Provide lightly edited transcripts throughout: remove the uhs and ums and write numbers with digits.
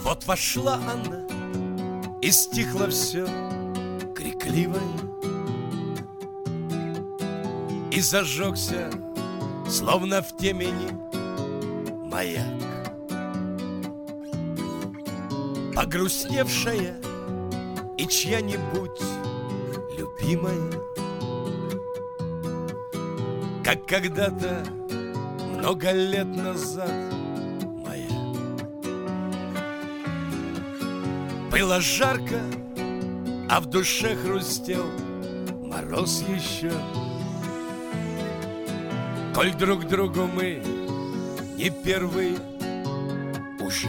Вот вошла она, и стихло все крикливое, и зажегся, словно в темени, маяк. Погрустневшая и чья-нибудь любимая, как когда-то много лет назад моя. Было жарко, а в душе хрустел мороз еще. Коль друг другу мы не первые уже.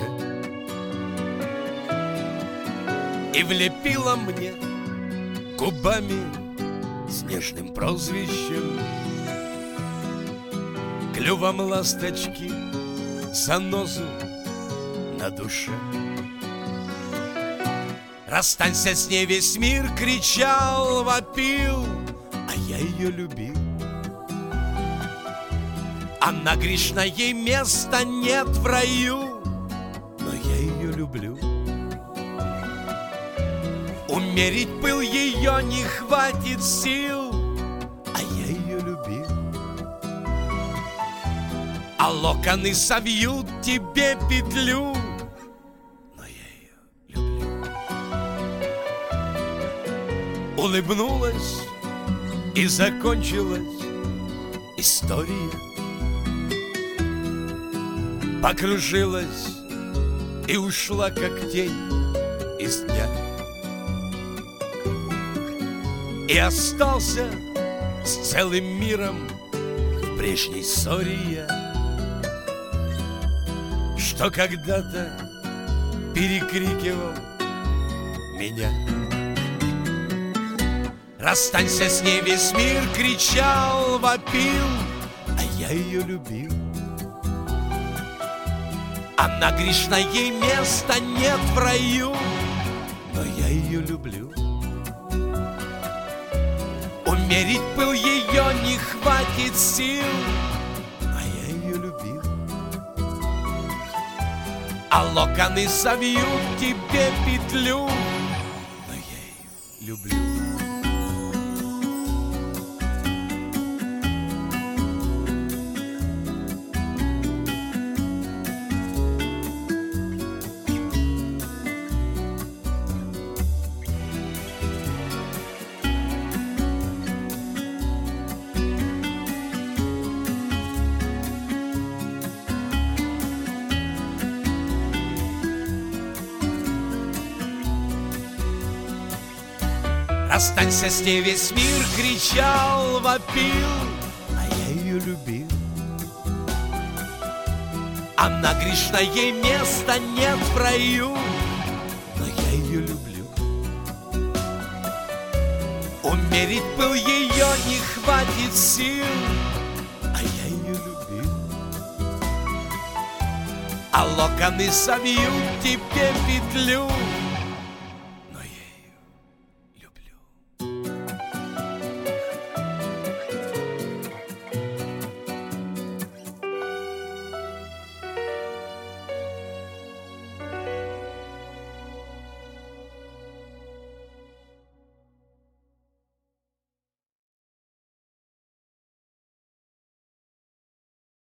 И влепила мне губами с нежным прозвищем, клювом ласточки, занозу на душе. Расстанься с ней, весь мир кричал, вопил, а я ее любил. Она грешна, ей места нет в раю, но я ее люблю. Умерить пыл ее не хватит сил, а я ее любил. А локоны совьют тебе петлю, но я ее люблю. Улыбнулась, и закончилась история. Покружилась и ушла, как тень из дня. И остался с целым миром в прежней ссоре я, что когда-то перекрикивал меня. Расстанься с ней, весь мир кричал, вопил, а я ее любил. Она грешна, ей места нет в раю, но я ее люблю. Умерить пыл ее не хватит сил, а я ее любил. А локоны совьют тебе петлю, но я ее люблю. Расстанься с ней, весь мир кричал, вопил, а я ее любил. Она грешна, ей места нет в раю, но я ее люблю. Умерить пыл ее не хватит сил, а я ее любил. А локоны совьют тебе петлю,